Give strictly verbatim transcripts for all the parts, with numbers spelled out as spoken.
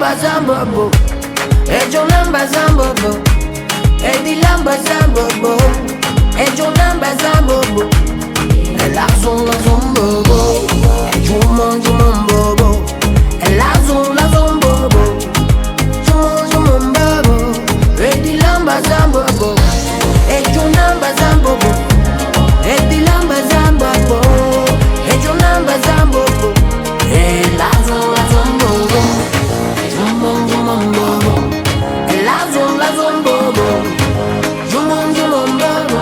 bazan bobo, e jonan bazan bobo, e dilan bazan bobo, e jonan bazan bobo, e lazon lazon bobo, e juman juman bobo, e lazon lazon bobo, juman juman bobo, e dilan bazan bobo, e jonan bazan bobo, e dilan bazan bobo, e jonan bazan bobo, e lazon lazon bobo, juman juman bobo, e lazon lazon bobo, juman juman bobo.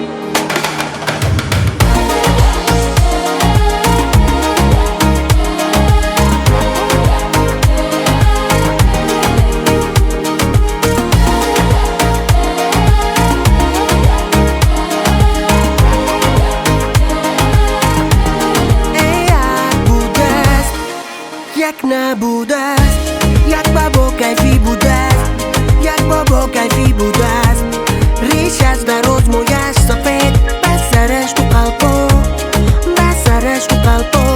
Jak nebud ezt, jak babok egy fibud ezt, jak babok egy fibud ezt. Ríšas de rozmojáš sa pet, besereš tu kalpo, besereš tu kalpo.